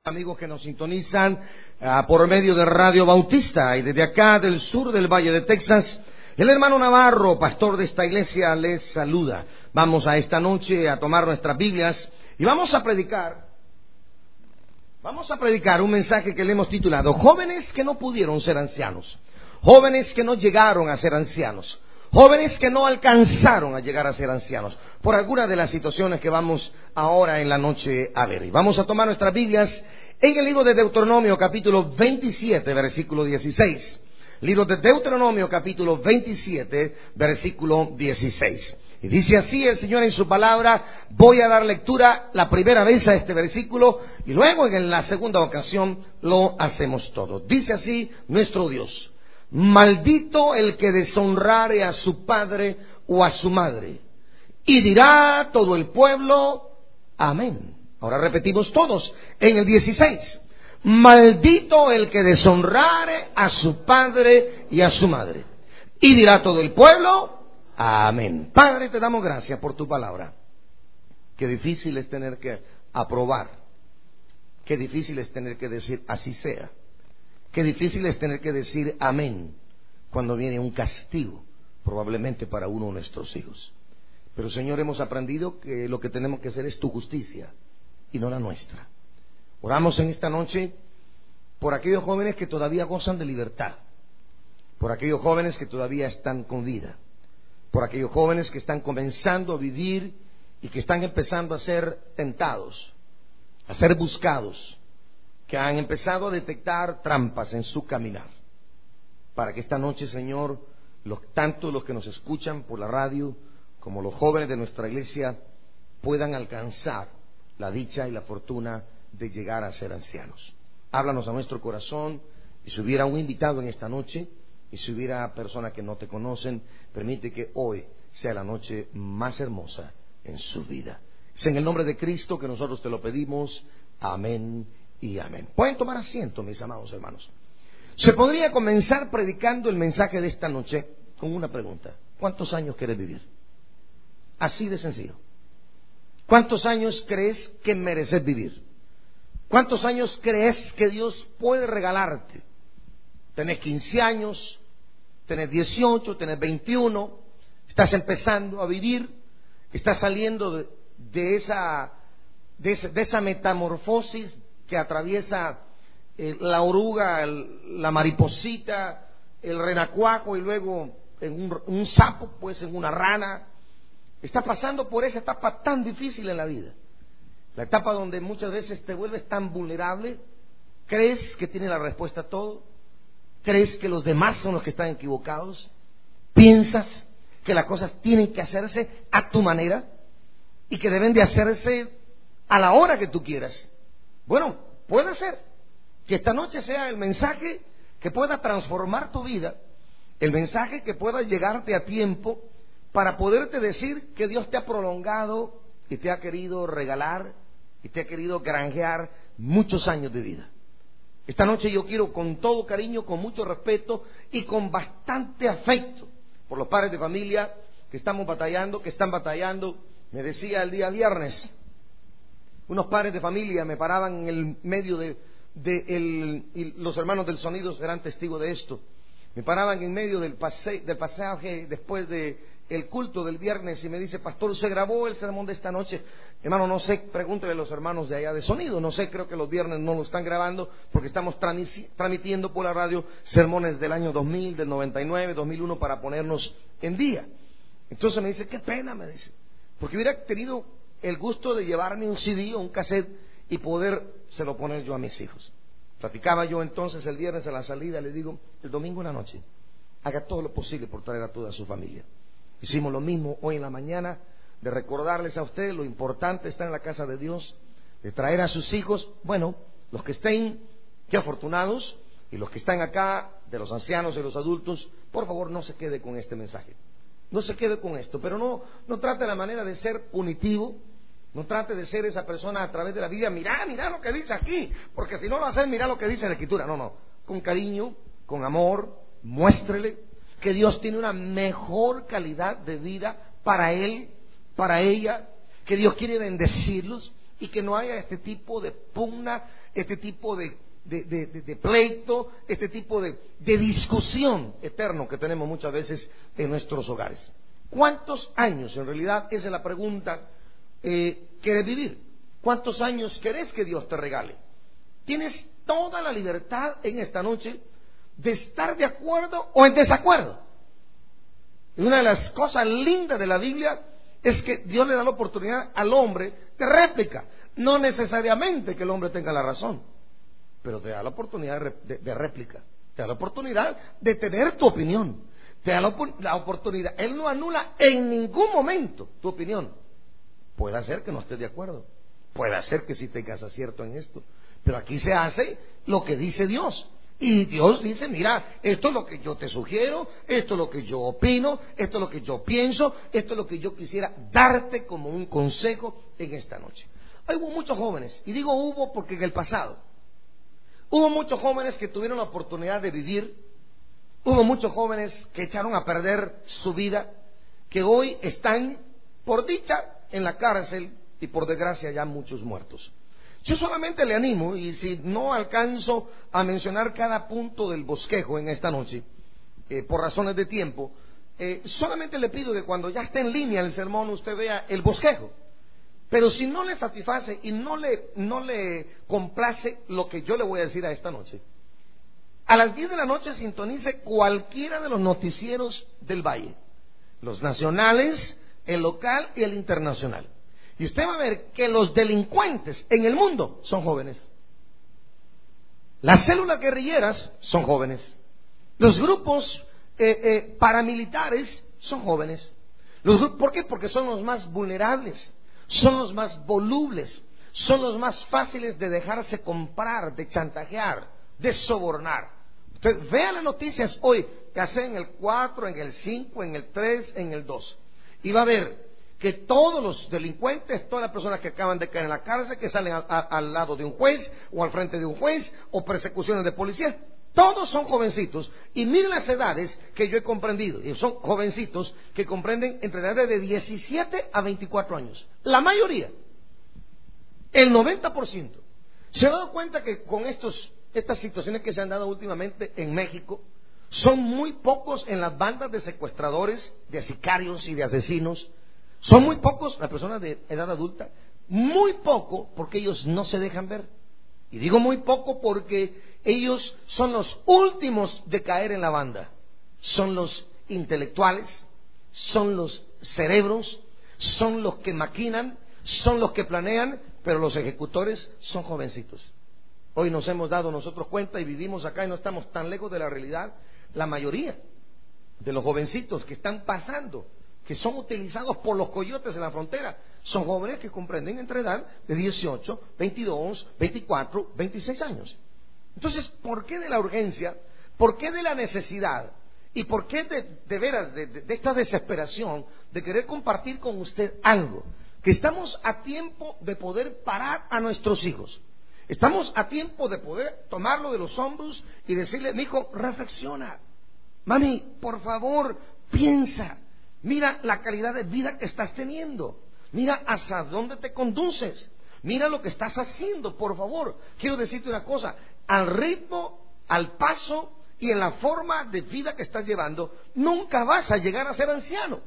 Amigos que nos sintonizan por medio de Radio Bautista, y desde acá del sur del Valle de Texas, el hermano Navarro, pastor de esta iglesia, les saluda. Vamos a esta noche a tomar nuestras Biblias y vamos a predicar un mensaje que le hemos titulado Jóvenes que no pudieron ser ancianos, jóvenes que no llegaron a ser ancianos, jóvenes que no alcanzaron a llegar a ser ancianos, por alguna de las situaciones que vamos ahora en la noche a ver. Y vamos a tomar nuestras Biblias en el libro de Deuteronomio, capítulo 27, versículo 16. Libro de Deuteronomio, capítulo 27, versículo 16. Y dice así el Señor en su palabra. Voy a dar lectura la primera vez a este versículo y luego en la segunda ocasión lo hacemos todo. Dice así nuestro Dios: maldito el que deshonrare a su padre o a su madre. Y dirá todo el pueblo, amén. Ahora repetimos todos en el 16. Maldito el que deshonrare a su padre y a su madre. Y dirá todo el pueblo, amén. Padre, te damos gracias por tu palabra. Qué difícil es tener que aprobar. Qué difícil es tener que decir así sea. Qué difícil es tener que decir amén cuando viene un castigo, probablemente para uno de nuestros hijos. Pero Señor, hemos aprendido que lo que tenemos que hacer es tu justicia y no la nuestra. Oramos en esta noche por aquellos jóvenes que todavía gozan de libertad, por aquellos jóvenes que todavía están con vida, por aquellos jóvenes que están comenzando a vivir y que están empezando a ser tentados, a ser buscados, que han empezado a detectar trampas en su caminar. Para que esta noche, Señor, tanto los que nos escuchan por la radio como los jóvenes de nuestra iglesia puedan alcanzar la dicha y la fortuna de llegar a ser ancianos. Háblanos a nuestro corazón, y si hubiera un invitado en esta noche, y si hubiera personas que no te conocen, permite que hoy sea la noche más hermosa en su vida. Es en el nombre de Cristo que nosotros te lo pedimos. Amén y amén. Pueden tomar asiento, mis amados hermanos. Se podría comenzar predicando el mensaje de esta noche con una pregunta: ¿cuántos años quieres vivir? Así de sencillo. ¿Cuántos años crees que mereces vivir? ¿Cuántos años crees que Dios puede regalarte? ¿Tenés 15 años? ¿Tenés 18? ¿Tenés 21? ¿Estás empezando a vivir? ¿Estás saliendo de esa metamorfosis que atraviesa la oruga, la mariposita, el renacuajo y luego en un sapo, pues en una rana? Estás pasando por esa etapa tan difícil en la vida, la etapa donde muchas veces te vuelves tan vulnerable. ¿Crees que tienes la respuesta a todo? ¿Crees que los demás son los que están equivocados? ¿Piensas que las cosas tienen que hacerse a tu manera y que deben de hacerse a la hora que tú quieras? Bueno, puede ser que esta noche sea el mensaje que pueda transformar tu vida, el mensaje que pueda llegarte a tiempo para poderte decir que Dios te ha prolongado y te ha querido regalar y te ha querido granjear muchos años de vida. Esta noche yo quiero, con todo cariño, con mucho respeto y con bastante afecto por los padres de familia que están batallando. Me decía el día viernes, unos padres de familia me paraban en el medio y los hermanos del sonido serán testigos de esto. Me paraban en medio del pasaje después de el culto del viernes y me dice: pastor, ¿se grabó el sermón de esta noche? Hermano, no sé, pregúntele a los hermanos de allá de sonido, no sé, creo que los viernes no lo están grabando porque estamos transmitiendo por la radio sermones del año 2000, del 99, 2001 para ponernos en día. Entonces me dice: qué pena, me dice, porque hubiera tenido el gusto de llevarme un CD o un cassette y podérselo poner yo a mis hijos. Platicaba yo entonces el viernes a la salida, le digo: el domingo en la noche haga todo lo posible por traer a toda su familia. Hicimos lo mismo hoy en la mañana, de recordarles a ustedes lo importante está en la casa de Dios, de traer a sus hijos. Bueno, los que estén, qué afortunados, y los que están acá, de los ancianos y los adultos, por favor no se quede con este mensaje, no se quede con esto, pero no trate la manera de ser punitivo, no trate de ser esa persona a través de la vida: mira lo que dice aquí, porque si no lo haces, mira lo que dice la Escritura. No, con cariño, con amor, muéstrele que Dios tiene una mejor calidad de vida para él, para ella, que Dios quiere bendecirlos y que no haya este tipo de pugna, este tipo de pleito, este tipo de discusión eterno que tenemos muchas veces en nuestros hogares. ¿Cuántos años, en realidad, esa es la pregunta, quieres vivir? ¿Cuántos años querés que Dios te regale? Tienes toda la libertad en esta noche de estar de acuerdo o en desacuerdo. Y una de las cosas lindas de la Biblia es que Dios le da la oportunidad al hombre de réplica. No necesariamente que el hombre tenga la razón, pero te da la oportunidad de réplica. Te da la oportunidad de tener tu opinión. Te da la oportunidad. Él no anula en ningún momento tu opinión. Puede ser que no estés de acuerdo. Puede ser que sí tengas acierto en esto. Pero aquí se hace lo que dice Dios. Y Dios dice, mira, esto es lo que yo te sugiero, esto es lo que yo opino, esto es lo que yo pienso, esto es lo que yo quisiera darte como un consejo en esta noche. Hubo muchos jóvenes, y digo hubo porque en el pasado, hubo muchos jóvenes que tuvieron la oportunidad de vivir, hubo muchos jóvenes que echaron a perder su vida, que hoy están, por dicha, en la cárcel y por desgracia ya muchos muertos. Yo solamente le animo, y si no alcanzo a mencionar cada punto del bosquejo en esta noche, por razones de tiempo, solamente le pido que cuando ya esté en línea el sermón usted vea el bosquejo. Pero si no le satisface y no le complace lo que yo le voy a decir a esta noche, a las 10 de la noche sintonice cualquiera de los noticieros del Valle, los nacionales, el local y el internacional. Y usted va a ver que los delincuentes en el mundo son jóvenes. Las células guerrilleras son jóvenes. Los grupos paramilitares son jóvenes. ¿Por qué? Porque son los más vulnerables, son los más volubles, son los más fáciles de dejarse comprar, de chantajear, de sobornar. Usted vea las noticias hoy, ya sea en el 4, en el 5, en el 3, en el 2. Y va a ver que todos los delincuentes, todas las personas que acaban de caer en la cárcel, que salen al lado de un juez o al frente de un juez o persecuciones de policía, todos son jovencitos. Y miren las edades que yo he comprendido, y son jovencitos que comprenden entre la edad de 17 a 24 años. La mayoría, el 90%. ¿Se han dado cuenta que con estas situaciones que se han dado últimamente en México, son muy pocos en las bandas de secuestradores, de sicarios y de asesinos? Son muy pocos las personas de edad adulta, muy poco porque ellos no se dejan ver. Y digo muy poco porque ellos son los últimos de caer en la banda. Son los intelectuales, son los cerebros, son los que maquinan, son los que planean, pero los ejecutores son jovencitos. Hoy nos hemos dado nosotros cuenta y vivimos acá y no estamos tan lejos de la realidad. La mayoría de los jovencitos que están pasando, que son utilizados por los coyotes en la frontera, son jóvenes que comprenden entre edad de 18, 22, 24, 26 años. Entonces, ¿por qué de la urgencia? ¿Por qué de la necesidad? ¿Y por qué de veras de esta desesperación de querer compartir con usted algo? Que estamos a tiempo de poder parar a nuestros hijos. Estamos a tiempo de poder tomarlo de los hombros y decirle, mijo, reflexiona. Mami, por favor, piensa. Mira la calidad de vida que estás teniendo. Mira hacia dónde te conduces. Mira lo que estás haciendo, por favor. Quiero decirte una cosa, al ritmo, al paso y en la forma de vida que estás llevando, nunca vas a llegar a ser anciano.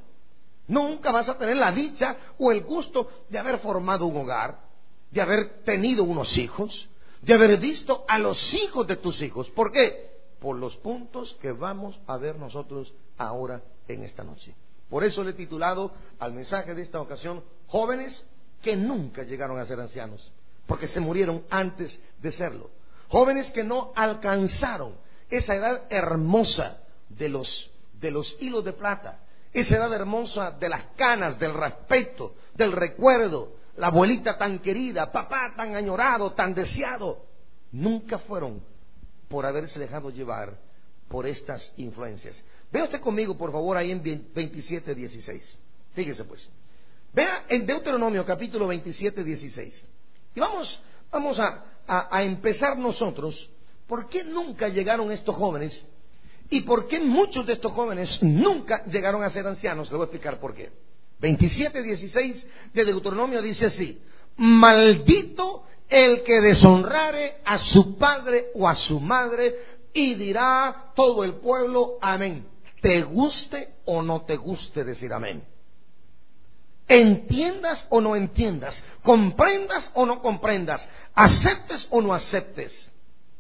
Nunca vas a tener la dicha o el gusto de haber formado un hogar, de haber tenido unos hijos, de haber visto a los hijos de tus hijos. ¿Por qué? Por los puntos que vamos a ver nosotros ahora en esta noche. Por eso le he titulado al mensaje de esta ocasión, jóvenes que nunca llegaron a ser ancianos, porque se murieron antes de serlo. Jóvenes que no alcanzaron esa edad hermosa de los hilos de plata, esa edad hermosa de las canas, del respeto, del recuerdo, la abuelita tan querida, papá tan añorado, tan deseado. Nunca fueron por haberse dejado llevar por estas influencias. Vea usted conmigo, por favor, ahí en 27:16. Fíjese pues. Vea en Deuteronomio capítulo 27:16. Y vamos a empezar nosotros. ¿Por qué nunca llegaron estos jóvenes? ¿Y por qué muchos de estos jóvenes nunca llegaron a ser ancianos? Le voy a explicar por qué. 27:16 de Deuteronomio dice así: maldito el que deshonrare a su padre o a su madre, y dirá todo el pueblo amén. Te guste o no te guste decir amén. Entiendas o no entiendas, comprendas o no comprendas, aceptes o no aceptes.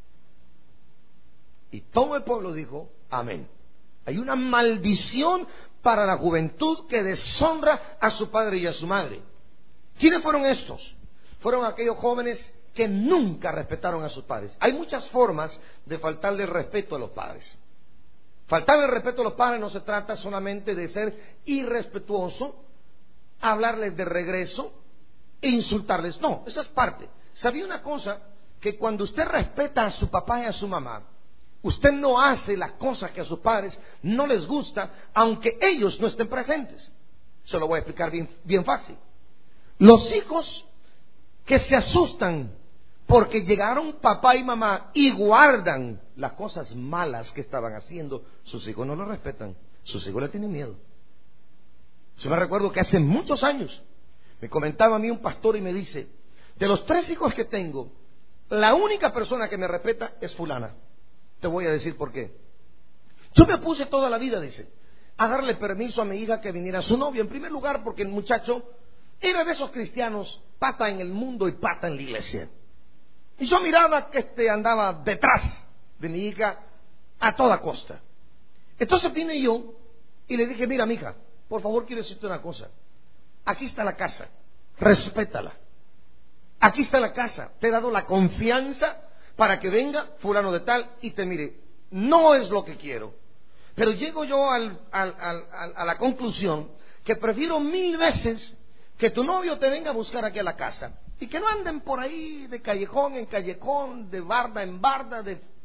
Y todo el pueblo dijo amén. Hay una maldición para la juventud que deshonra a su padre y a su madre. ¿Quiénes fueron estos? Fueron aquellos jóvenes que nunca respetaron a sus padres. Hay muchas formas de faltarle respeto a los padres. Faltarle respeto a los padres no se trata solamente de ser irrespetuoso, hablarles de regreso e insultarles. No, esa es parte. ¿Sabía una cosa? Que cuando usted respeta a su papá y a su mamá, usted no hace las cosas que a sus padres no les gusta, aunque ellos no estén presentes. Se lo voy a explicar bien fácil. Los hijos que se asustan porque llegaron papá y mamá y guardan las cosas malas que estaban haciendo, sus hijos no lo respetan, sus hijos le tienen miedo. Yo me recuerdo que hace muchos años me comentaba a mí un pastor y me dice, de los 3 hijos que tengo, la única persona que me respeta es fulana. Te voy a decir por qué. Yo me puse toda la vida, dice, a darle permiso a mi hija que viniera a su novio. En primer lugar, porque el muchacho era de esos cristianos, pata en el mundo y pata en la iglesia. Y yo miraba que andaba detrás de mi hija a toda costa. Entonces vine yo y le dije, mira, mija, por favor, quiero decirte una cosa. Aquí está la casa, respétala. Aquí está la casa, te he dado la confianza para que venga fulano de tal y te mire. No es lo que quiero, pero llego yo a la conclusión que prefiero 1000 veces que tu novio te venga a buscar aquí a la casa y que no anden por ahí de callejón en callejón, de barda en barda,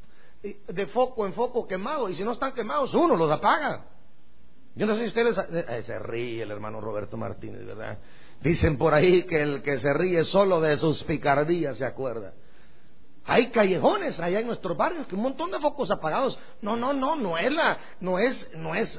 de foco en foco quemado. Y si no están quemados, uno los apaga. Yo no sé si ustedes... se ríe el hermano Roberto Martínez, ¿verdad? Dicen por ahí que el que se ríe solo de sus picardías se acuerda. Hay callejones allá en nuestros barrios que un montón de focos apagados. No es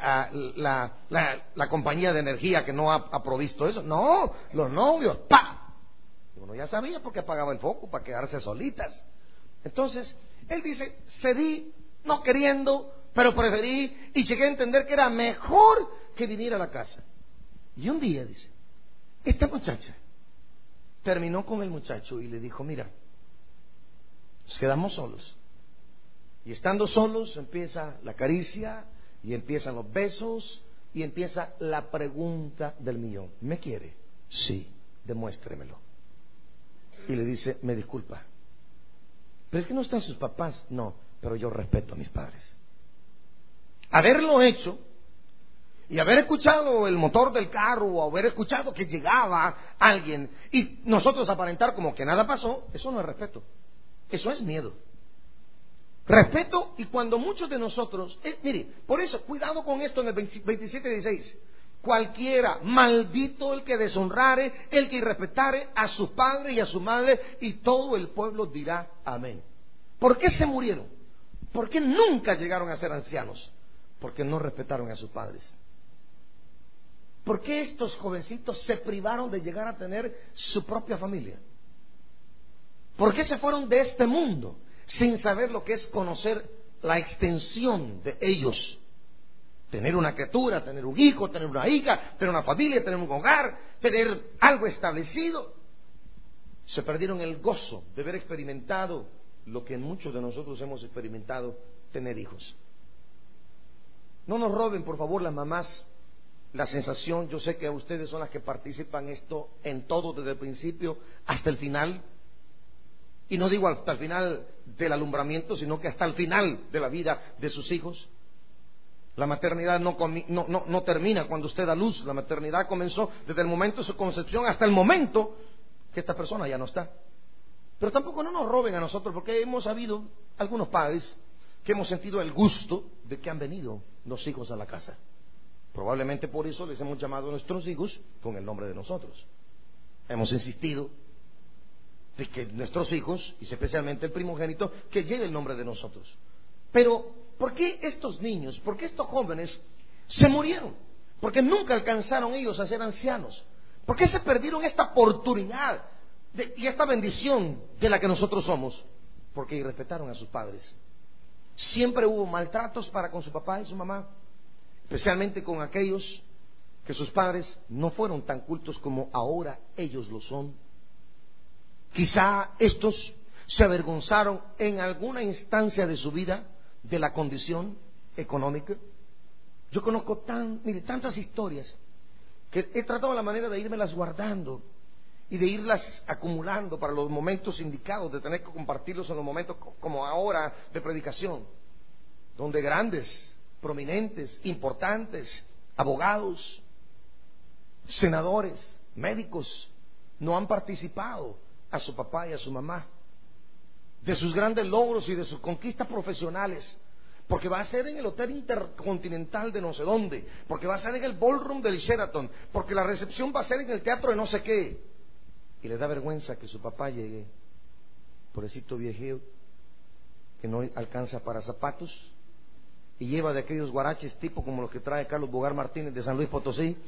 la compañía de energía que no ha provisto eso. No, los novios, ¡pa! Uno ya sabía por qué apagaba el foco, para quedarse solitas. Entonces, él dice, cedí, no queriendo, pero preferí, y llegué a entender que era mejor que viniera a la casa. Y un día, dice, esta muchacha terminó con el muchacho y le dijo, mira, nos quedamos solos. Y estando solos empieza la caricia, y empiezan los besos, y empieza la pregunta del millón. ¿Me quiere? Sí, demuéstremelo. Y le dice, me disculpa, pero es que no están sus papás. No, pero yo respeto a mis padres. Haberlo hecho y haber escuchado el motor del carro, o haber escuchado que llegaba alguien y nosotros aparentar como que nada pasó, eso no es respeto, eso es miedo. Respeto, y cuando muchos de nosotros, mire, por eso, cuidado con esto en el 27:16. Cualquiera, maldito el que deshonrare, el que irrespetare a su padre y a su madre, y todo el pueblo dirá amén. ¿Por qué se murieron? ¿Por qué nunca llegaron a ser ancianos? Porque no respetaron a sus padres. ¿Por qué estos jovencitos se privaron de llegar a tener su propia familia? ¿Por qué se fueron de este mundo sin saber lo que es conocer la extensión de ellos? Tener una criatura, tener un hijo, tener una hija, tener una familia, tener un hogar, tener algo establecido. Se perdieron el gozo de haber experimentado lo que muchos de nosotros hemos experimentado, tener hijos. No nos roben, por favor, las mamás la sensación. Yo sé que ustedes son las que participan esto en todo, desde el principio hasta el final. Y no digo hasta el final del alumbramiento, sino que hasta el final de la vida de sus hijos. La maternidad no termina cuando usted da luz. La maternidad comenzó desde el momento de su concepción hasta el momento que esta persona ya no está. Pero tampoco no nos roben a nosotros, porque hemos habido algunos padres que hemos sentido el gusto de que han venido los hijos a la casa. Probablemente por eso les hemos llamado a nuestros hijos con el nombre de nosotros. Hemos insistido de que nuestros hijos, y especialmente el primogénito, que lleve el nombre de nosotros. Pero, ¿por qué estos niños, por qué estos jóvenes se murieron? Porque nunca alcanzaron ellos a ser ancianos. ¿Por qué se perdieron esta oportunidad y esta bendición de la que nosotros somos? Porque irrespetaron a sus padres. Siempre hubo maltratos para con su papá y su mamá, especialmente con aquellos que sus padres no fueron tan cultos como ahora ellos lo son. Quizá estos se avergonzaron en alguna instancia de su vida de la condición económica. Yo conozco tantas historias que he tratado la manera de irmelas guardando y de irlas acumulando para los momentos indicados, de tener que compartirlos en los momentos como ahora de predicación, donde grandes, prominentes, importantes, abogados, senadores, médicos, no han participado a su papá y a su mamá de sus grandes logros y de sus conquistas profesionales, porque va a ser en el Hotel Intercontinental de no sé dónde, porque va a ser en el Ballroom del Sheraton, porque la recepción va a ser en el teatro de no sé qué, y les da vergüenza que su papá llegue, pobrecito viejeo, que no alcanza para zapatos, y lleva de aquellos guaraches tipo como los que trae Carlos Bogar Martínez de San Luis Potosí,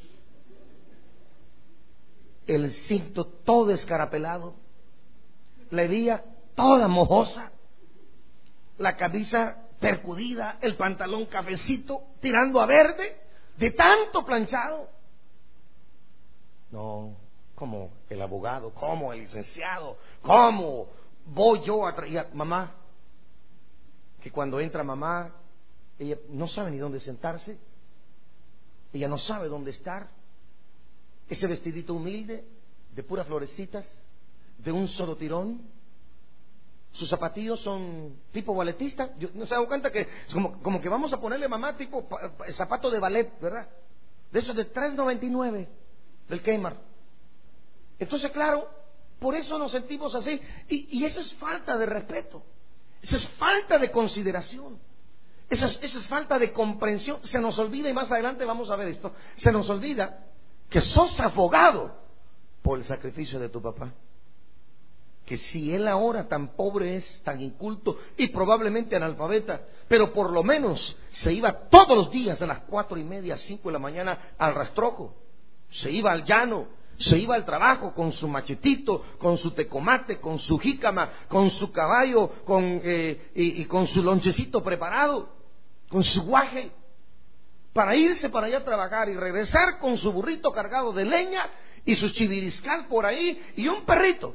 el cinto todo escarapelado, la hebilla toda mojosa, la camisa percudida, el pantalón cafecito tirando a verde, de tanto planchado. No, como el abogado, como el licenciado, como voy yo a traer mamá, que cuando entra mamá, ella no sabe ni dónde sentarse, ella no sabe dónde estar, ese vestidito humilde de puras florecitas, de un solo tirón, sus zapatillos son tipo balletista. Yo no se dan cuenta que es como que vamos a ponerle mamá tipo zapato de ballet, ¿verdad? De esos de $3.99 del Kmart. Entonces, claro, por eso nos sentimos así. Y eso es falta de respeto, eso es falta de consideración, eso es falta de comprensión. Se nos olvida, y más adelante vamos a ver esto, se nos olvida que sos afogado por el sacrificio de tu papá. Que si él ahora tan pobre es, tan inculto y probablemente analfabeta, pero por lo menos se iba todos los días a las 4:30, 5 de la mañana al rastrojo, se iba al llano, se iba al trabajo con su machetito, con su tecomate, con su jícama, con su caballo, y con su lonchecito preparado, con su guaje, para irse para allá a trabajar y regresar con su burrito cargado de leña y su chiviriscal por ahí y un perrito.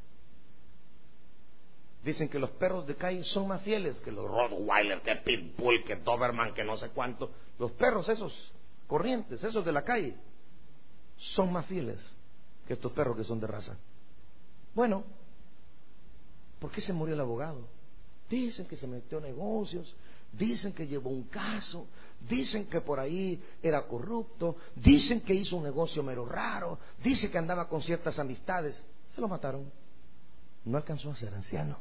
Dicen que los perros de calle son más fieles que los Rottweiler, que Pitbull, que Doberman, que no sé cuánto. Los perros esos corrientes, esos de la calle, son más fieles que estos perros que son de raza. Bueno, ¿por qué se murió el abogado? Dicen que se metió en negocios, dicen que llevó un caso, dicen que por ahí era corrupto, dicen que hizo un negocio mero raro, dicen que andaba con ciertas amistades. Se lo mataron. No alcanzó a ser anciano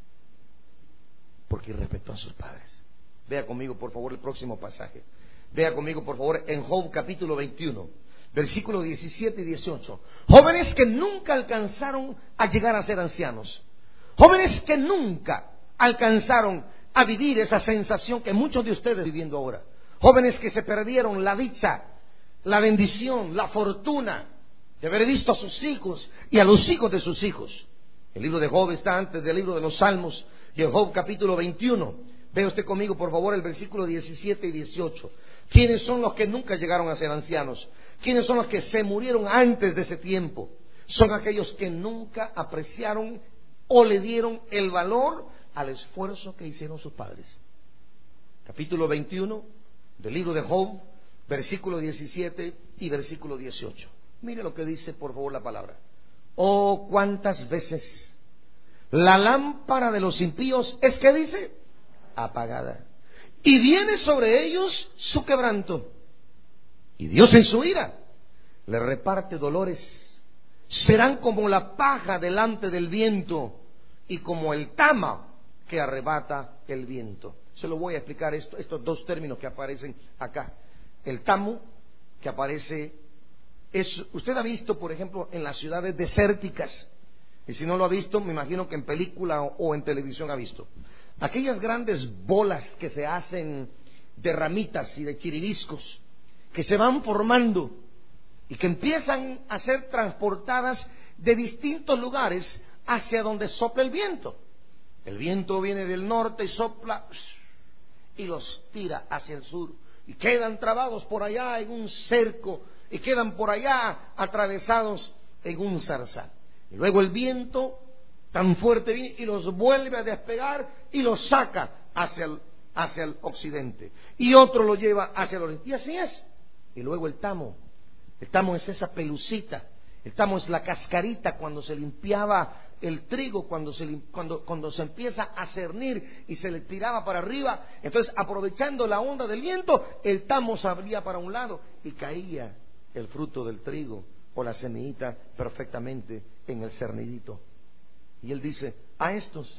porque irrespetó a sus padres. Vea conmigo por favor el próximo pasaje. Vea conmigo por favor en Job capítulo 21, versículos 17 y 18. Jóvenes que nunca alcanzaron a llegar a ser ancianos, jóvenes que nunca alcanzaron a vivir esa sensación que muchos de ustedes viviendo ahora, jóvenes que se perdieron la dicha, la bendición, la fortuna de haber visto a sus hijos y a los hijos de sus hijos. El libro de Job está antes del libro de los Salmos, y en Job capítulo 21, vea usted conmigo por favor el versículo 17 y 18. ¿Quiénes son los que nunca llegaron a ser ancianos? ¿Quiénes son los que se murieron antes de ese tiempo? Son aquellos que nunca apreciaron o le dieron el valor al esfuerzo que hicieron sus padres. Capítulo 21 del libro de Job, versículo 17 y versículo 18. Mire lo que dice por favor la palabra. Oh, cuántas veces la lámpara de los impíos es, ¿qué dice? Apagada. Y viene sobre ellos su quebranto. Y Dios en su ira le reparte dolores. Serán como la paja delante del viento y como el tama que arrebata el viento. Se lo voy a explicar estos dos términos que aparecen acá. El tamo, que aparece, usted ha visto, por ejemplo, en las ciudades desérticas, y si no lo ha visto, me imagino que en película o en televisión ha visto, aquellas grandes bolas que se hacen de ramitas y de chiribiscos, que se van formando y que empiezan a ser transportadas de distintos lugares hacia donde sopla el viento. El viento viene del norte y sopla y los tira hacia el sur y quedan trabados por allá en un cerco y quedan por allá atravesados en un zarzal. Y luego el viento tan fuerte viene y los vuelve a despegar y los saca hacia el occidente, y otro lo lleva hacia el oriente, y así es. Y luego el tamo es esa pelucita, el tamo es la cascarita cuando se limpiaba el trigo, cuando se empieza a cernir y se le tiraba para arriba. Entonces, aprovechando la onda del viento, el tamo se abría para un lado y caía el fruto del trigo o la semillita perfectamente en el cernidito. Y él dice, a estos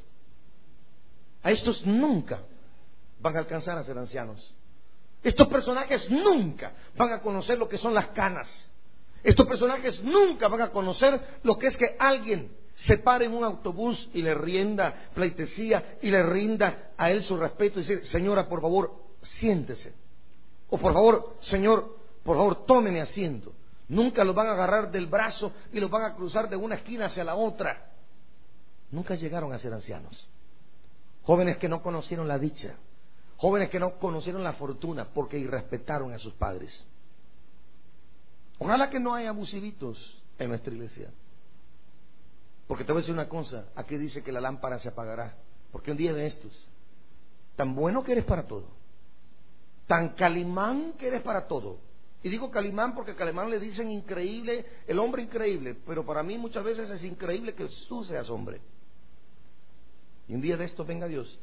nunca van a alcanzar a ser ancianos. Estos personajes nunca van a conocer lo que son las canas. Estos personajes nunca van a conocer lo que es que alguien se pare en un autobús y le rinda pleitesía y le rinda a él su respeto y decir, señora, por favor, siéntese. O por favor, señor, por favor, tómeme asiento. Nunca los van a agarrar del brazo y los van a cruzar de una esquina hacia la otra. Nunca llegaron a ser ancianos. Jóvenes que no conocieron la dicha, jóvenes que no conocieron la fortuna porque irrespetaron a sus padres. Ojalá que no haya abusivitos en nuestra iglesia. Porque te voy a decir una cosa, aquí dice que la lámpara se apagará. Porque un día de estos, tan bueno que eres para todo, tan Calimán que eres para todo. Y digo Calimán porque a Calimán le dicen increíble, el hombre increíble, pero para mí muchas veces es increíble que tú seas hombre. Y un día de estos venga Dios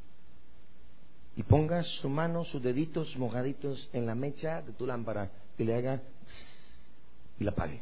y ponga su mano, sus deditos mojaditos en la mecha de tu lámpara y le haga y la apague.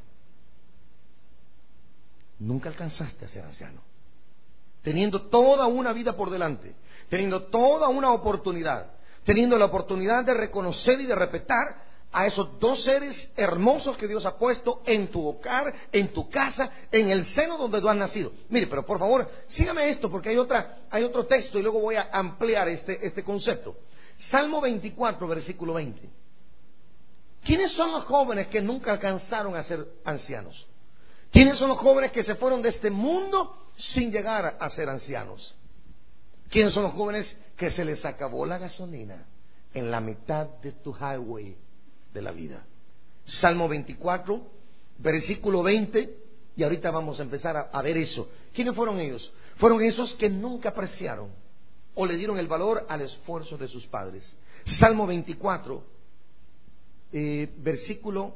Nunca alcanzaste a ser anciano, teniendo toda una vida por delante, teniendo toda una oportunidad, teniendo la oportunidad de reconocer y de respetar a esos dos seres hermosos que Dios ha puesto en tu hogar, en tu casa, en el seno donde tú has nacido. Mire, pero por favor, sígame esto porque hay otro texto y luego voy a ampliar este concepto. Salmo 24, versículo 20. ¿Quiénes son los jóvenes que nunca alcanzaron a ser ancianos? ¿Quiénes son los jóvenes que se fueron de este mundo sin llegar a ser ancianos? ¿Quiénes son los jóvenes que se les acabó la gasolina en la mitad de tu highway de la vida? Salmo 24, versículo 20, y ahorita vamos a empezar a ver eso. ¿Quiénes fueron ellos? Fueron esos que nunca apreciaron o le dieron el valor al esfuerzo de sus padres. Salmo 24, versículo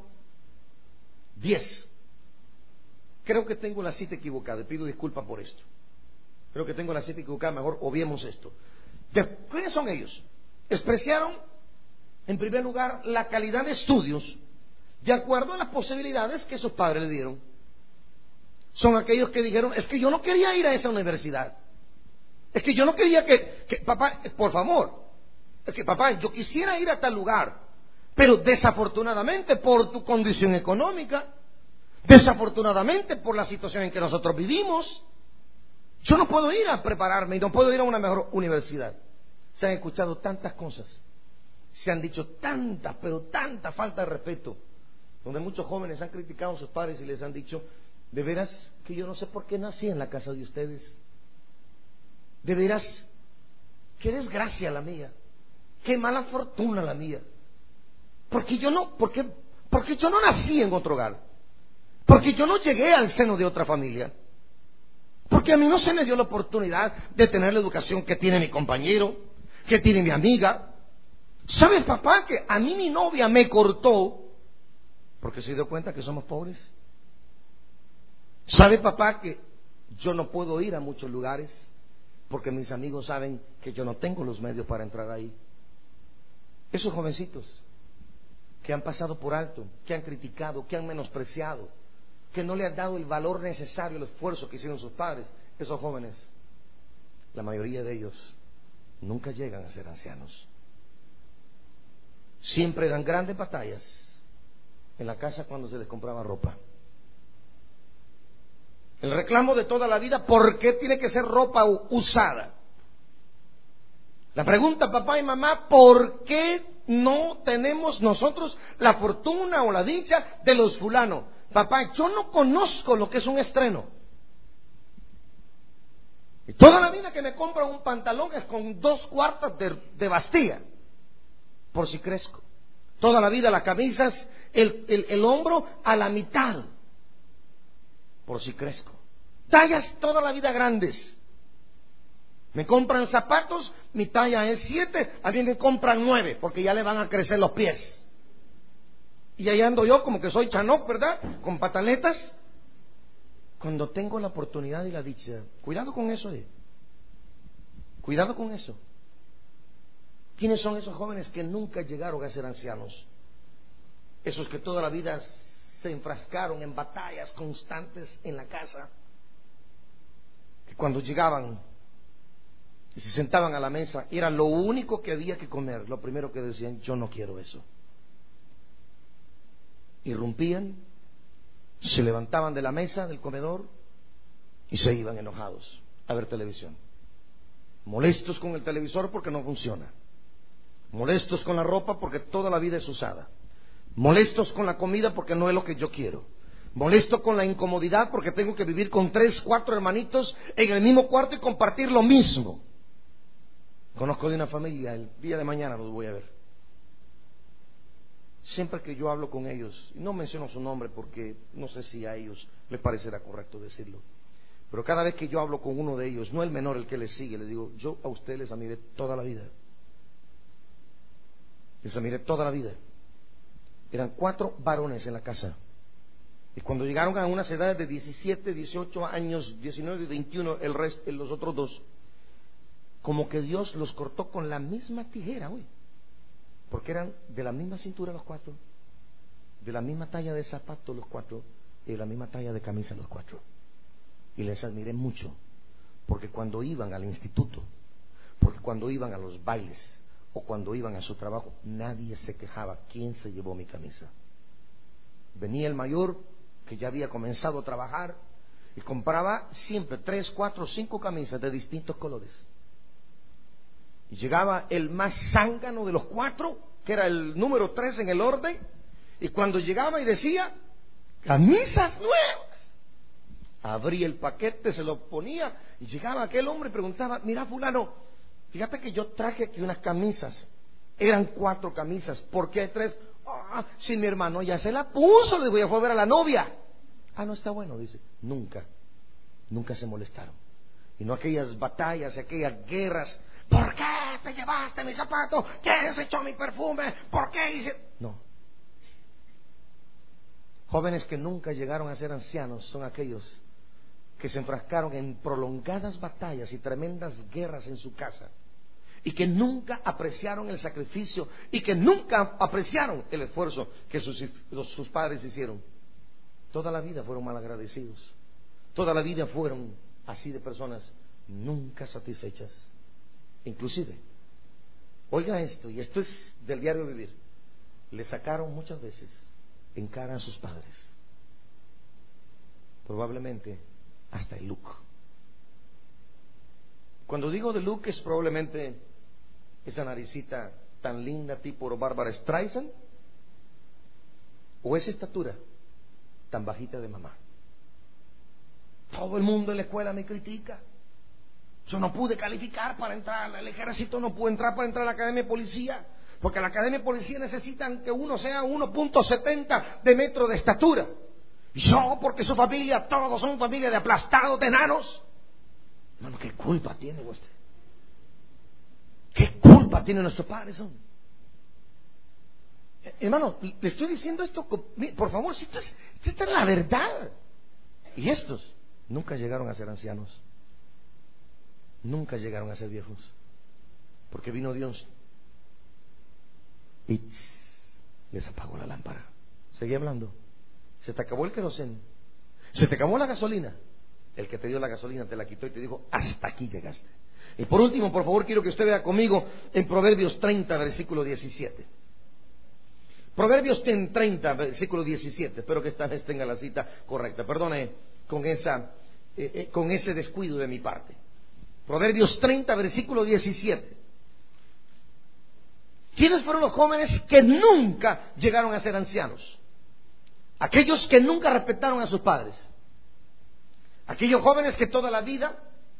10. Creo que tengo la cita equivocada, pido disculpas por esto. Creo que tengo la cita equivocada, mejor obviemos esto. ¿Quiénes son ellos? Despreciaron, en primer lugar, la calidad de estudios de acuerdo a las posibilidades que sus padres le dieron. Son aquellos que dijeron, es que yo no quería ir a esa universidad. Es que yo no quería que papá, por favor, es que papá, yo quisiera ir a tal lugar, pero desafortunadamente por tu condición económica, desafortunadamente por la situación en que nosotros vivimos, yo no puedo ir a prepararme y no puedo ir a una mejor universidad. Se han escuchado tantas cosas, se han dicho tantas, pero tanta falta de respeto, donde muchos jóvenes han criticado a sus padres y les han dicho, de veras que yo no sé por qué nací en la casa de ustedes, de veras qué desgracia la mía, qué mala fortuna la mía, porque yo no nací en otro hogar, porque yo no llegué al seno de otra familia, porque a mí no se me dio la oportunidad de tener la educación que tiene mi compañero, que tiene mi amiga. ¿Sabes, papá, que a mí mi novia me cortó porque se dio cuenta que somos pobres? ¿Sabe, papá, que yo no puedo ir a muchos lugares porque mis amigos saben que yo no tengo los medios para entrar ahí? Esos jovencitos que han pasado por alto, que han criticado, que han menospreciado, que no le han dado el valor necesario, el esfuerzo que hicieron sus padres, esos jóvenes, la mayoría de ellos nunca llegan a ser ancianos. Siempre eran grandes batallas en la casa cuando se les compraba ropa. El reclamo de toda la vida, ¿por qué tiene que ser ropa usada? La pregunta, papá y mamá, ¿por qué no tenemos nosotros la fortuna o la dicha de los fulanos. Papá, yo no conozco lo que es un estreno. Y toda la vida que me compran un pantalón es con 2 cuartas de bastilla, por si crezco. Toda la vida las camisas, el hombro a la mitad, por si crezco. Tallas toda la vida grandes. Me compran zapatos, mi talla es 7, a mí me compran 9, porque ya le van a crecer los pies. Y ahí ando yo como que soy Chanoc, ¿verdad? Con pataletas. Cuando tengo la oportunidad y la dicha, cuidado con eso, cuidado con eso. ¿Quiénes son esos jóvenes que nunca llegaron a ser ancianos? Esos que toda la vida se enfrascaron en batallas constantes en la casa, que cuando llegaban y se sentaban a la mesa, era lo único que había que comer. Lo primero que decían: yo no quiero eso. Irrumpían, se levantaban de la mesa del comedor y se iban enojados a ver televisión, molestos con el televisor porque no funciona, molestos con la ropa porque toda la vida es usada, molestos con la comida porque no es lo que yo quiero, molesto con la incomodidad porque tengo que vivir con 3, 4 hermanitos en el mismo cuarto y compartir lo mismo. Conozco de una familia, el día de mañana los voy a ver. Siempre que yo hablo con ellos, y no menciono su nombre porque no sé si a ellos les parecerá correcto decirlo, pero cada vez que yo hablo con uno de ellos, no el menor, el que les sigue, les digo: yo a ustedes les admiré toda la vida. Les admiré toda la vida. Eran 4 varones en la casa. Y cuando llegaron a unas edades de 17, 18 años, 19 y 21, los otros 2, como que Dios los cortó con la misma tijera, güey. Porque eran de la misma cintura los 4, de la misma talla de zapatos los 4, y de la misma talla de camisa los 4. Y les admiré mucho, porque cuando iban al instituto, porque cuando iban a los bailes, o cuando iban a su trabajo, nadie se quejaba: ¿quién se llevó mi camisa? Venía el mayor, que ya había comenzado a trabajar, y compraba siempre 3, 4, 5 camisas de distintos colores. Y llegaba el más zángano de los 4, que era el número 3 en el orden, y cuando llegaba y decía: camisas nuevas, abría el paquete, se lo ponía, y llegaba aquel hombre y preguntaba: mira, fulano, fíjate que yo traje aquí unas camisas, eran 4 camisas, ¿por qué hay 3? Si mi hermano ya se la puso, le voy a volver a la novia. No está bueno, dice. Nunca se molestaron. Y no aquellas batallas, aquellas guerras: ¿por qué te llevaste mi zapato? ¿Quién se echó mi perfume? ¿Por qué hice...? No. Jóvenes que nunca llegaron a ser ancianos son aquellos que se enfrascaron en prolongadas batallas y tremendas guerras en su casa, y que nunca apreciaron el sacrificio, y que nunca apreciaron el esfuerzo que sus padres hicieron. Toda la vida fueron malagradecidos. Toda la vida fueron así, de personas nunca satisfechas. Inclusive, oiga esto, y esto es del diario vivir, le sacaron muchas veces en cara a sus padres, probablemente hasta el look. Cuando digo de look, es probablemente esa naricita tan linda tipo Bárbara Streisand, o esa estatura tan bajita de mamá. Todo el mundo en la escuela me critica. Yo no pude calificar para entrar al ejército, no pude entrar para entrar a la academia de policía, porque en la academia de policía necesitan que uno sea 1.70 de metro de estatura. Y yo, porque su familia, todos son familia de aplastados, de enanos. Hermano, ¿qué culpa tiene usted? ¿Qué culpa tiene nuestro padre? Hermano, le estoy diciendo esto, por favor, si esta es la verdad. Y estos nunca llegaron a ser ancianos. Nunca llegaron a ser viejos, porque vino Dios y les apagó la lámpara. Seguí hablando. Se te acabó el queroseno, se te acabó la gasolina. El que te dio la gasolina te la quitó y te dijo: hasta aquí llegaste. Y por último, por favor, quiero que usted vea conmigo en Proverbios 30, versículo 17. Proverbios 30, versículo 17. Espero que esta vez tenga la cita correcta. Perdone con ese descuido de mi parte. Proverbios 30, versículo 17. ¿Quiénes fueron los jóvenes que nunca llegaron a ser ancianos? Aquellos que nunca respetaron a sus padres. Aquellos jóvenes que toda la vida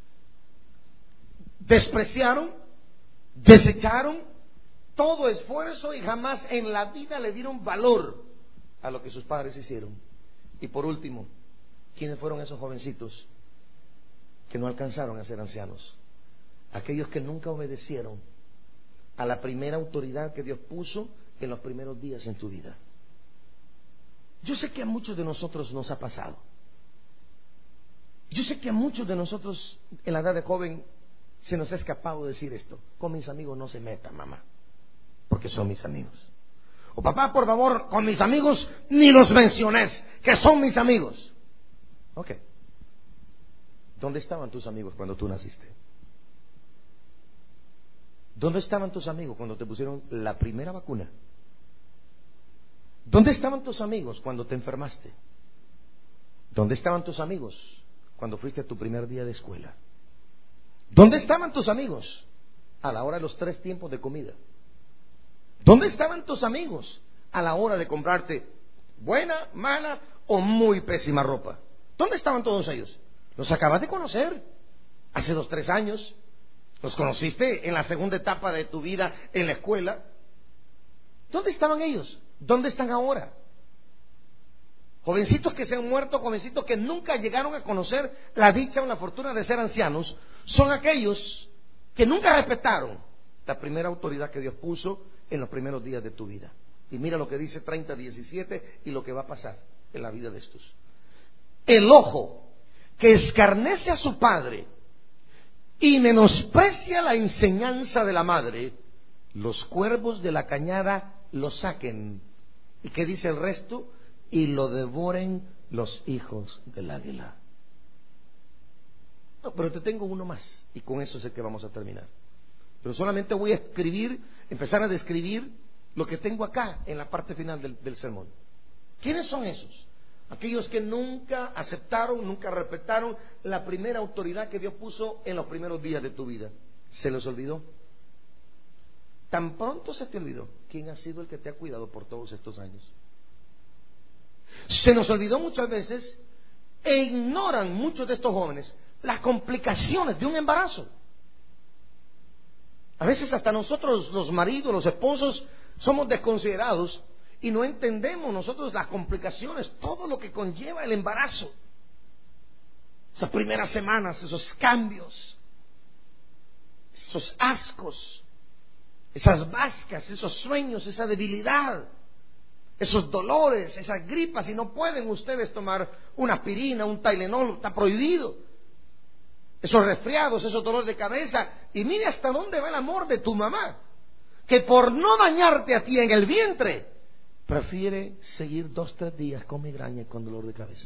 despreciaron, desecharon todo esfuerzo y jamás en la vida le dieron valor a lo que sus padres hicieron. Y por último, ¿quiénes fueron esos jovencitos que no alcanzaron a ser ancianos? Aquellos que nunca obedecieron a la primera autoridad que Dios puso en los primeros días en tu vida. Yo sé que a muchos de nosotros nos ha pasado. Yo sé que a muchos de nosotros en la edad de joven se nos ha escapado decir esto: con mis amigos no se metan, mamá, porque son mis amigos. O papá, por favor, con mis amigos ni los menciones, que son mis amigos. Ok. ¿Dónde estaban tus amigos cuando tú naciste? ¿Dónde estaban tus amigos cuando te pusieron la primera vacuna? ¿Dónde estaban tus amigos cuando te enfermaste? ¿Dónde estaban tus amigos cuando fuiste a tu primer día de escuela? ¿Dónde estaban tus amigos a la hora de los 3 tiempos de comida? ¿Dónde estaban tus amigos a la hora de comprarte buena, mala o muy pésima ropa? ¿Dónde estaban todos ellos? Los acabas de conocer hace 2, 3 años. Los conociste en la segunda etapa de tu vida en la escuela. ¿Dónde estaban ellos? ¿Dónde están ahora? Jovencitos que se han muerto, jovencitos que nunca llegaron a conocer la dicha o la fortuna de ser ancianos, son aquellos que nunca respetaron la primera autoridad que Dios puso en los primeros días de tu vida. Y mira lo que dice 30:17 y lo que va a pasar en la vida de estos. El ojo que escarnece a su padre y menosprecia la enseñanza de la madre, los cuervos de la cañada lo saquen. ¿Y qué dice el resto? Y lo devoren los hijos del águila. No, pero te tengo uno más, y con eso sé que vamos a terminar. Pero solamente voy a empezar a describir lo que tengo acá en la parte final del sermón. ¿Quiénes son esos? Aquellos que nunca aceptaron, nunca respetaron la primera autoridad que Dios puso en los primeros días de tu vida. ¿Se les olvidó? Tan pronto se te olvidó quién ha sido el que te ha cuidado por todos estos años. Se nos olvidó muchas veces e ignoran muchos de estos jóvenes las complicaciones de un embarazo. A veces hasta nosotros, los maridos, los esposos, somos desconsiderados y no entendemos nosotros las complicaciones, todo lo que conlleva el embarazo. Esas primeras semanas, esos cambios, esos ascos, esas vascas, esos sueños, esa debilidad, esos dolores, esas gripas, y no pueden ustedes tomar una aspirina, un Tylenol, está prohibido. Esos resfriados, esos dolores de cabeza, y mire hasta dónde va el amor de tu mamá, que por no dañarte a ti en el vientre, prefiere seguir 2, 3 días con migraña y con dolor de cabeza.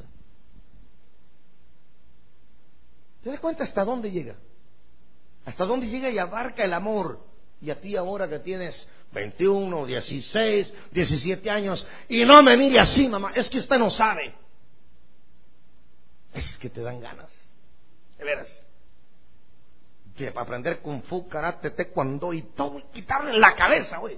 ¿Te das cuenta hasta dónde llega? Hasta dónde llega y abarca el amor. Y a ti ahora que tienes 21, 16, 17 años, y no me mire así, mamá, es que usted no sabe. Es que te dan ganas, de veras, que para aprender kung fu, karate, taekwondo y todo, y quitarle la cabeza, güey.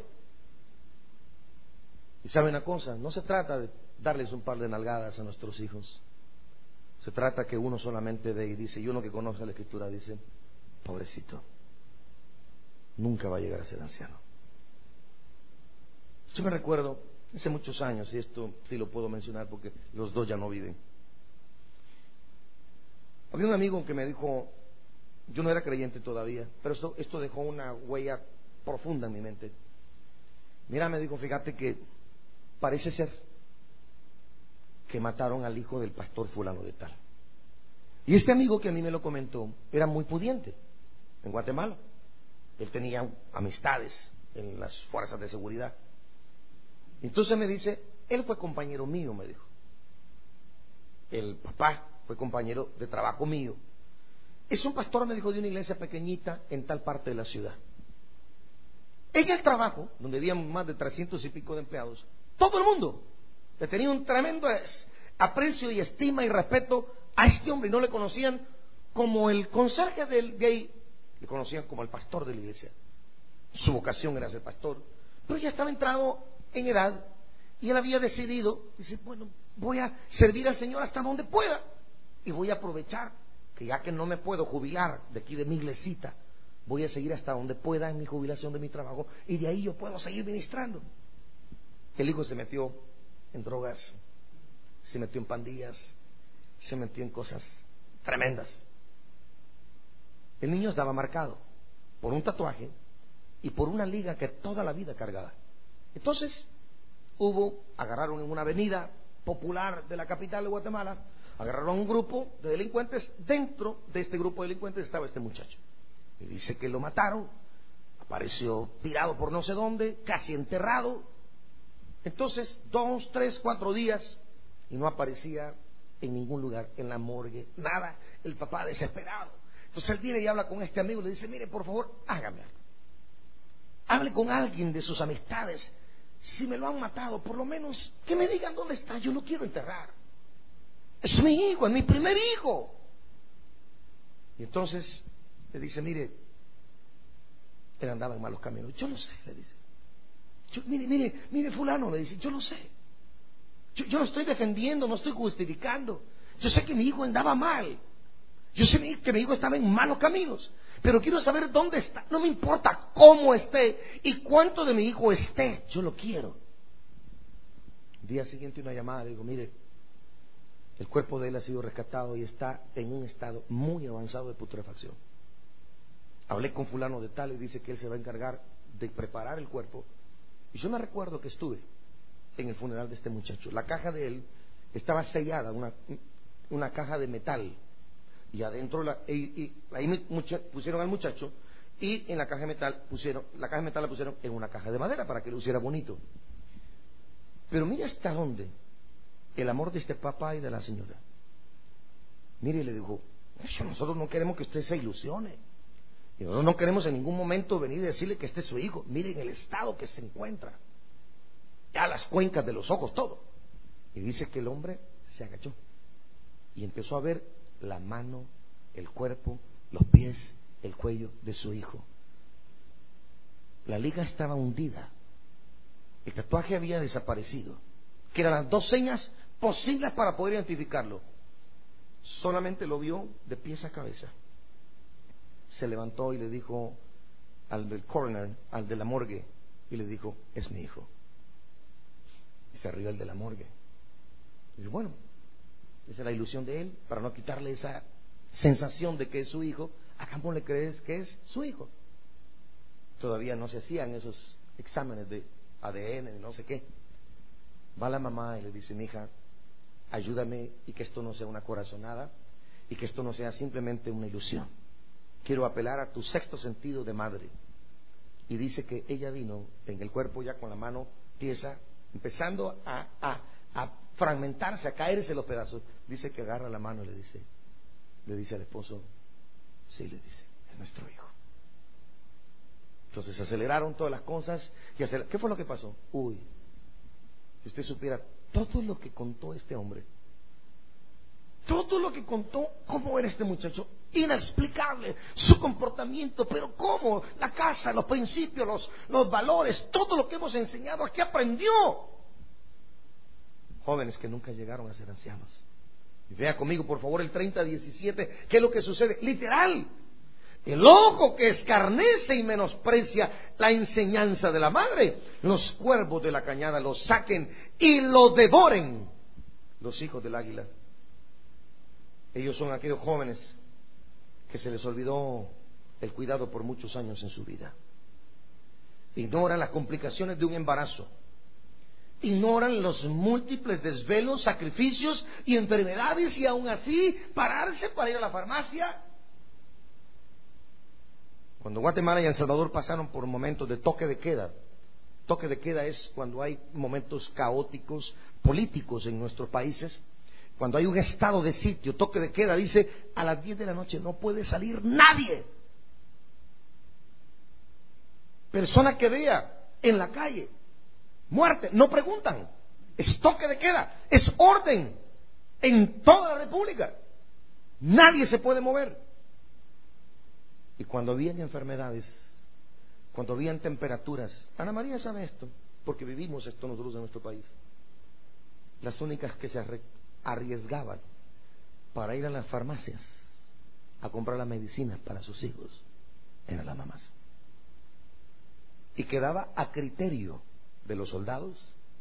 Y sabe una cosa, no se trata de darles un par de nalgadas a nuestros hijos. Se trata que uno solamente ve y dice, y uno que conoce la Escritura dice, pobrecito, nunca va a llegar a ser anciano. Yo me recuerdo, hace muchos años, y esto sí lo puedo mencionar porque los dos ya no viven. Había un amigo que me dijo, yo no era creyente todavía, pero esto dejó una huella profunda en mi mente. Mira, me dijo, fíjate que parece ser que mataron al hijo del pastor fulano de tal. Y este amigo que a mí me lo comentó era muy pudiente en Guatemala. Él tenía amistades en las fuerzas de seguridad. Entonces me dice, él fue compañero mío, me dijo. El papá fue compañero de trabajo mío. Es un pastor, me dijo, de una iglesia pequeñita en tal parte de la ciudad. En el trabajo, donde había más de 300 y pico de empleados, todo el mundo le tenía un tremendo aprecio y estima y respeto a este hombre, y no le conocían como el conserje del gay, le conocían como el pastor de la iglesia. Su vocación era ser pastor, Pero ya estaba entrado en edad y él había decidido, dice, bueno, voy a servir al Señor hasta donde pueda y voy a aprovechar que ya que no me puedo jubilar de aquí de mi iglesita, voy a seguir hasta donde pueda en mi jubilación de mi trabajo y de ahí yo puedo seguir ministrando. El hijo se metió en drogas, se metió en pandillas, se metió en cosas tremendas. El niño estaba marcado por un tatuaje y por una liga que toda la vida cargaba. Entonces agarraron en una avenida popular de la capital de Guatemala, agarraron un grupo de delincuentes. Dentro de este grupo de delincuentes estaba este muchacho. Y dice que lo mataron, apareció tirado por no sé dónde, casi enterrado. Entonces, 2, 3, 4 días y no aparecía en ningún lugar, en la morgue, nada. El papá desesperado. Entonces él viene y habla con este amigo y le dice, mire, por favor, hágame algo. Hable con alguien de sus amistades. Si me lo han matado, por lo menos que me digan dónde está. Yo lo quiero enterrar. Es mi hijo, es mi primer hijo. Y entonces le dice, mire, él andaba en malos caminos. Yo lo sé, le dice. Mire, fulano, le dice, yo lo sé. Yo no estoy defendiendo, no estoy justificando. Yo sé que mi hijo andaba mal. Yo sé que mi hijo estaba en malos caminos. Pero quiero saber dónde está. No me importa cómo esté y cuánto de mi hijo esté. Yo lo quiero. El día siguiente una llamada, le digo, mire, el cuerpo de él ha sido rescatado y está en un estado muy avanzado de putrefacción. Hablé con fulano de tal y dice que él se va a encargar de preparar el cuerpo. Y yo me recuerdo que estuve en el funeral de este muchacho. La caja de él estaba sellada, una caja de metal. Y adentro ahí pusieron al muchacho y en la caja de metal la pusieron en una caja de madera para que lo hiciera bonito. Pero mire hasta dónde el amor de este papá y de la señora. Mire, le dijo, nosotros no queremos que usted se ilusione. Y nosotros no queremos en ningún momento venir y decirle que este es su hijo. Miren el estado que se encuentra. Ya las cuencas de los ojos, todo. Y dice que el hombre se agachó y empezó a ver la mano, el cuerpo, los pies, el cuello de su hijo. La liga estaba hundida. El tatuaje había desaparecido. Que eran las 2 señas posibles para poder identificarlo. Solamente lo vio de pies a cabeza. Se levantó y le dijo al del coroner, al de la morgue, y le dijo, es mi hijo. Y se rió el de la morgue. Y dice, bueno, esa es la ilusión de él, para no quitarle esa sensación de que es su hijo, hagámosle creer que es su hijo. Todavía no se hacían esos exámenes de ADN, no sé qué. Va la mamá y le dice, mija, ayúdame y que esto no sea una corazonada y que esto no sea simplemente una ilusión. Quiero apelar a tu 6º sentido de madre. Y dice que ella vino en el cuerpo ya con la mano tiesa, empezando a fragmentarse, a caerse los pedazos. Dice que agarra la mano y le dice al esposo, sí, le dice, es nuestro hijo. Entonces aceleraron todas las cosas. ¿Qué fue lo que pasó? Uy, si usted supiera todo lo que contó este hombre, todo lo que contó, cómo era este muchacho, inexplicable, su comportamiento, pero cómo, la casa, los principios, los valores, todo lo que hemos enseñado, aquí aprendió. Jóvenes que nunca llegaron a ser ancianos. Y vea conmigo, por favor, el 30:17, ¿qué es lo que sucede? Literal, el ojo que escarnece y menosprecia la enseñanza de la madre, los cuervos de la cañada lo saquen y lo devoren los hijos del águila. Ellos son aquellos jóvenes que se les olvidó el cuidado por muchos años en su vida. Ignoran las complicaciones de un embarazo. Ignoran los múltiples desvelos, sacrificios y enfermedades, y aún así pararse para ir a la farmacia. Cuando Guatemala y El Salvador pasaron por momentos de toque de queda es cuando hay momentos caóticos políticos en nuestros países. Cuando hay un estado de sitio, toque de queda, dice, a las 10 de la noche no puede salir nadie. Persona que vea en la calle muerte, no preguntan. Es toque de queda, es orden en toda la República. Nadie se puede mover. Y cuando vienen enfermedades, cuando habían temperaturas, Ana María sabe esto, porque vivimos esto nosotros en nuestro país, las únicas que se arriesgaban para ir a las farmacias a comprar las medicinas para sus hijos eran las mamás. Y quedaba a criterio de los soldados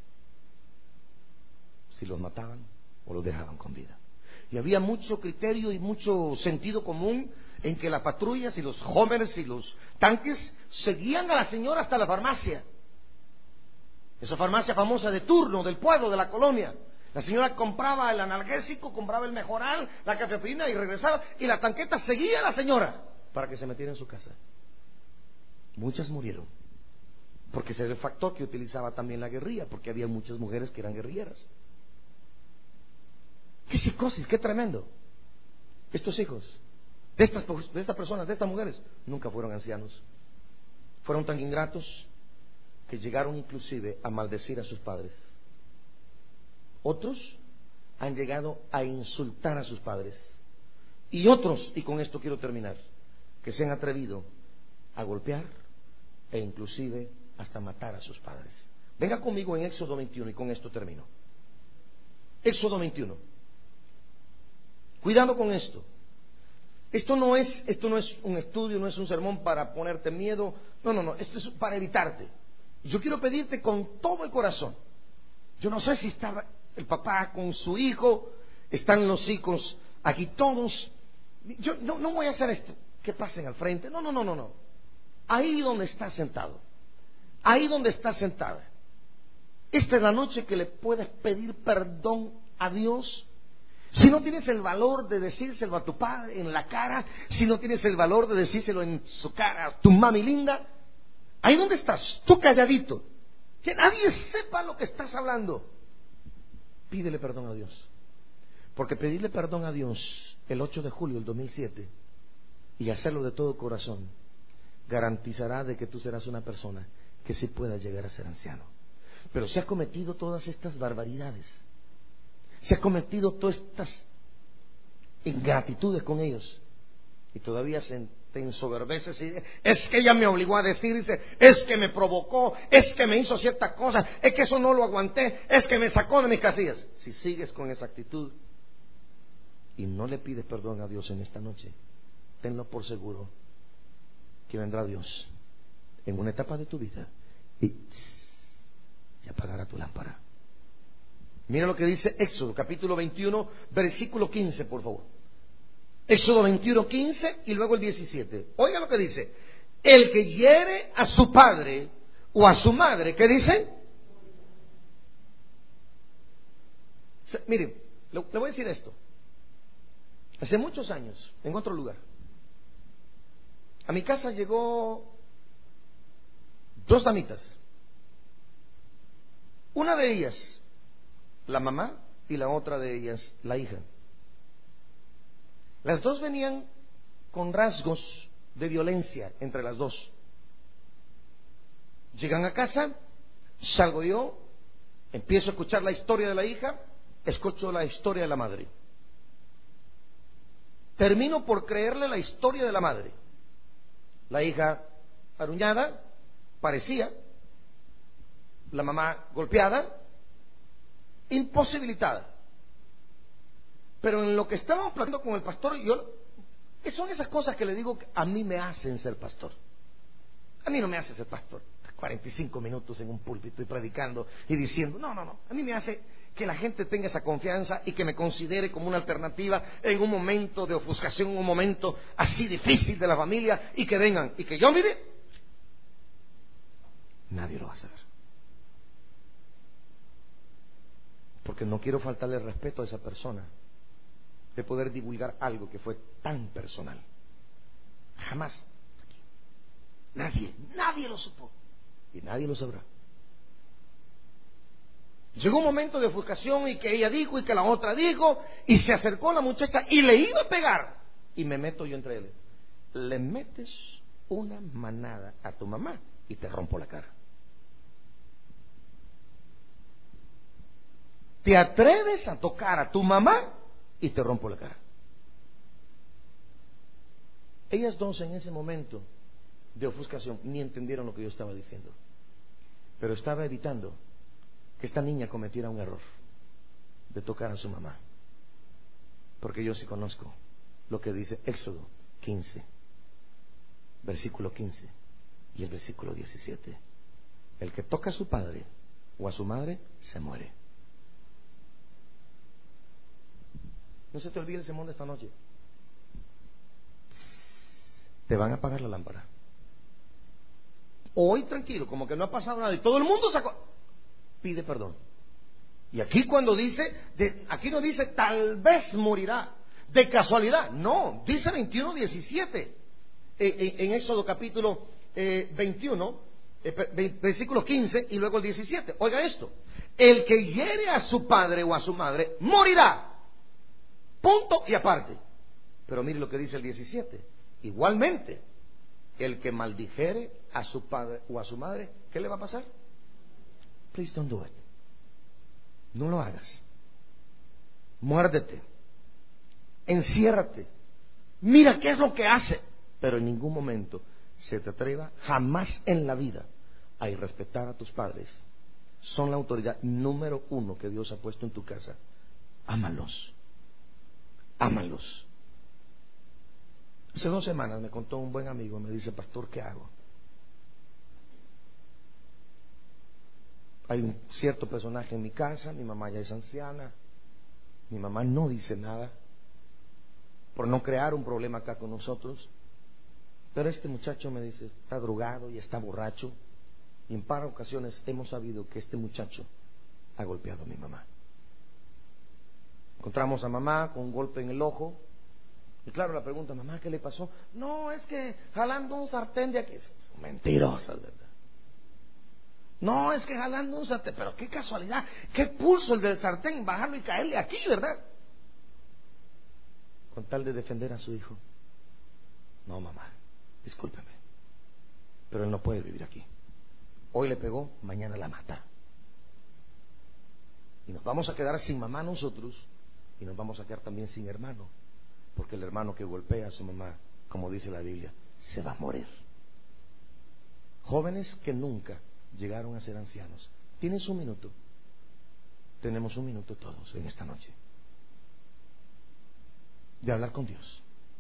si los mataban o los dejaban con vida. Y había mucho criterio y mucho sentido común en que las patrullas y los jóvenes y los tanques seguían a la señora hasta la farmacia, esa farmacia famosa de turno del pueblo, de la colonia. La señora compraba el analgésico, compraba el Mejoral, la cafeína y regresaba, y la tanqueta seguía a la señora para que se metiera en su casa. Muchas murieron porque ese era el factor que utilizaba también la guerrilla, porque había muchas mujeres que eran guerrilleras. ¡Qué psicosis, qué tremendo! Estos hijos de estas personas, de estas mujeres, nunca fueron ancianos. Fueron tan ingratos que llegaron inclusive a maldecir a sus padres. Otros han llegado a insultar a sus padres. Y otros, y con esto quiero terminar, que se han atrevido a golpear e inclusive hasta matar a sus padres. Venga conmigo en Éxodo 21 y con esto termino. Éxodo 21. Cuidado con esto. Esto no es un estudio, no es un sermón para ponerte miedo. No. Esto es para evitarte. Yo quiero pedirte con todo el corazón. Yo no sé si estaba el papá con su hijo, están los hijos aquí todos. Yo no voy a hacer esto, que pasen al frente. No. Ahí donde estás sentado, ahí donde estás sentada, esta es la noche que le puedes pedir perdón a Dios. Si no tienes el valor de decírselo a tu padre en la cara, si no tienes el valor de decírselo en su cara a tu mami linda, ahí donde estás, tú calladito, que nadie sepa lo que estás hablando, pídele perdón a Dios. Porque pedirle perdón a Dios el 8 de julio del 2007 y hacerlo de todo corazón garantizará de que tú serás una persona que sí pueda llegar a ser anciano. Pero si has cometido todas estas barbaridades, si has cometido todas estas ingratitudes con ellos y todavía te ensoberbeces y es que ella me obligó a decirse, es que me provocó, es que me hizo ciertas cosas, es que eso no lo aguanté, es que me sacó de mis casillas. Si sigues con esa actitud y no le pides perdón a Dios en esta noche, tenlo por seguro que vendrá Dios en una etapa de tu vida y apagará tu lámpara. Mira lo que dice Éxodo capítulo 21 versículo 15, por favor. Éxodo 21, 15 y luego el 17. Oiga lo que dice: el que hiere a su padre o a su madre, ¿qué dice? Miren, le voy a decir esto. Hace muchos años, en otro lugar, a mi casa llegó 2 damitas. Una de ellas, la mamá, y la otra de ellas, la hija. Las dos venían con rasgos de violencia entre las dos. Llegan a casa, salgo yo, empiezo a escuchar la historia de la hija, escucho la historia de la madre. Termino por creerle la historia de la madre. La hija aruñada, parecía, la mamá golpeada, imposibilitada. Pero en lo que estábamos platicando con el pastor, son esas cosas que le digo que a mí me hacen ser pastor. A mí no me hace ser pastor 45 minutos en un púlpito y predicando y diciendo, no. A mí me hace que la gente tenga esa confianza y que me considere como una alternativa en un momento de ofuscación, en un momento así difícil de la familia, y que vengan y que yo mire, nadie lo va a saber. Porque no quiero faltarle el respeto a esa persona de poder divulgar algo que fue tan personal. Jamás. Nadie lo supo y nadie lo sabrá. Llegó un momento de ofuscación y que ella dijo y que la otra dijo, y se acercó la muchacha y le iba a pegar, y me meto yo entre ellos. Le metes una manada a tu mamá y te rompo la cara. Te atreves a tocar a tu mamá y te rompo la cara. Ellas dos en ese momento de ofuscación, ni entendieron lo que yo estaba diciendo. Pero estaba evitando que esta niña cometiera un error de tocar a su mamá. Porque yo sí conozco lo que dice Éxodo 15, versículo 15 y el versículo 17. El que toca a su padre o a su madre se muere. No se te olvide el sermón de esta noche. Te van a apagar la lámpara. Hoy tranquilo, como que no ha pasado nada y todo el mundo sacó. Pide perdón. Y aquí cuando dice, aquí no dice tal vez morirá de casualidad. No, dice 21:17 en Éxodo capítulo 21, versículo 15 y luego el 17. Oiga esto: el que hiere a su padre o a su madre morirá. Punto y aparte. Pero mire lo que dice el 17. Igualmente, el que maldijere a su padre o a su madre, ¿qué le va a pasar? Please don't do it. No lo hagas. Muérdete. Enciérrate. Mira qué es lo que hace. Pero en ningún momento se te atreva, jamás en la vida, a irrespetar a tus padres. Son la autoridad número 1 que Dios ha puesto en tu casa. Ámalos. Ámalos. Hace 2 semanas me contó un buen amigo, me dice: pastor, ¿qué hago? Hay un cierto personaje en mi casa, mi mamá ya es anciana, mi mamá no dice nada por no crear un problema acá con nosotros, pero este muchacho, me dice, está drogado y está borracho, y en par de ocasiones hemos sabido que este muchacho ha golpeado a mi mamá. Encontramos a mamá con un golpe en el ojo. Y claro, la pregunta: mamá, ¿qué le pasó? No, es que jalando un sartén de aquí. Son mentirosas, ¿verdad? No, es que jalando un sartén. Pero qué casualidad, qué pulso el del sartén, bajarlo y caerle aquí, ¿verdad? Con tal de defender a su hijo. No, mamá, discúlpeme, pero él no puede vivir aquí. Hoy le pegó, mañana la mata. Y nos vamos a quedar sin mamá nosotros, y nos vamos a quedar también sin hermano. Porque el hermano que golpea a su mamá, como dice la Biblia, se va a morir. Jóvenes que nunca llegaron a ser ancianos, ¿tienes un minuto? Tenemos un minuto todos en esta noche de hablar con Dios.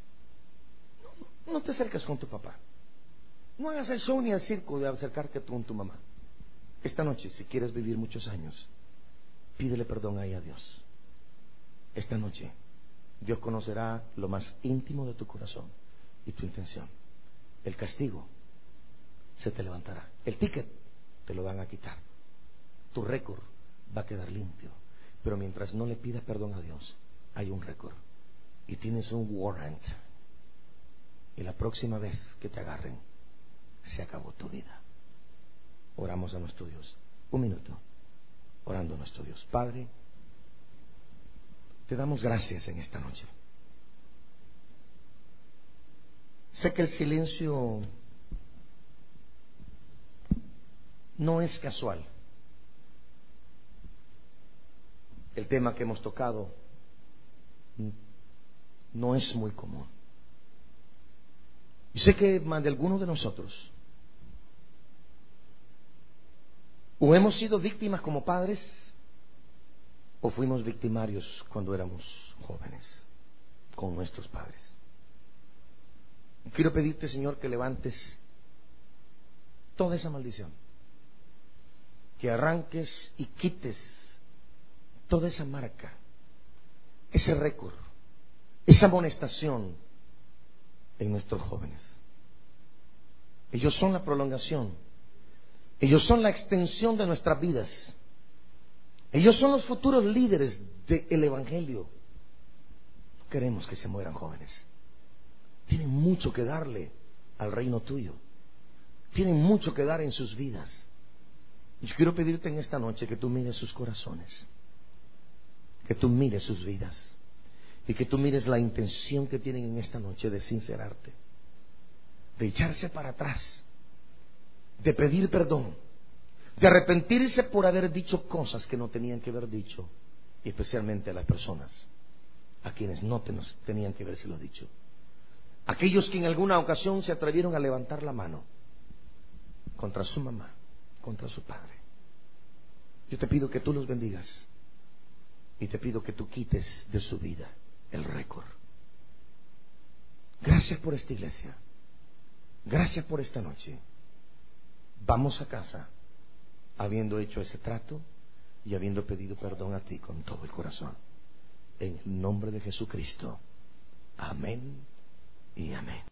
No te acerques con tu papá. No hagas el show ni el circo de acercarte con tu mamá. Esta noche, si quieres vivir muchos años, pídele perdón ahí a Dios. Esta noche Dios conocerá lo más íntimo de tu corazón y tu intención. El castigo se te levantará. El ticket te lo van a quitar. Tu récord va a quedar limpio. Pero mientras no le pidas perdón a Dios, hay un récord. Y tienes un warrant. Y la próxima vez que te agarren, se acabó tu vida. Oramos a nuestro Dios. Un minuto. Orando a nuestro Dios. Padre, te damos gracias en esta noche. Sé que el silencio no es casual. El tema que hemos tocado no es muy común. Y sé que más de algunos de nosotros o hemos sido víctimas como padres, o fuimos victimarios cuando éramos jóvenes con nuestros padres. Quiero pedirte, Señor, que levantes toda esa maldición, que arranques y quites toda esa marca, ese récord, esa amonestación en nuestros jóvenes. Ellos son la prolongación, ellos son la extensión de nuestras vidas. Ellos son los futuros líderes del Evangelio. No queremos que se mueran jóvenes. Tienen mucho que darle al reino tuyo. Tienen mucho que dar en sus vidas. Y yo quiero pedirte en esta noche que tú mires sus corazones, que tú mires sus vidas y que tú mires la intención que tienen en esta noche de sincerarte, de echarse para atrás, de pedir perdón, de arrepentirse por haber dicho cosas que no tenían que haber dicho, y especialmente a las personas a quienes no tenían que habérselo dicho. Aquellos que en alguna ocasión se atrevieron a levantar la mano contra su mamá, contra su padre. Yo te pido que tú los bendigas y te pido que tú quites de su vida el récord. Gracias por esta iglesia. Gracias por esta noche. Vamos a casa habiendo hecho ese trato y habiendo pedido perdón a ti con todo el corazón. En el nombre de Jesucristo. Amén y amén.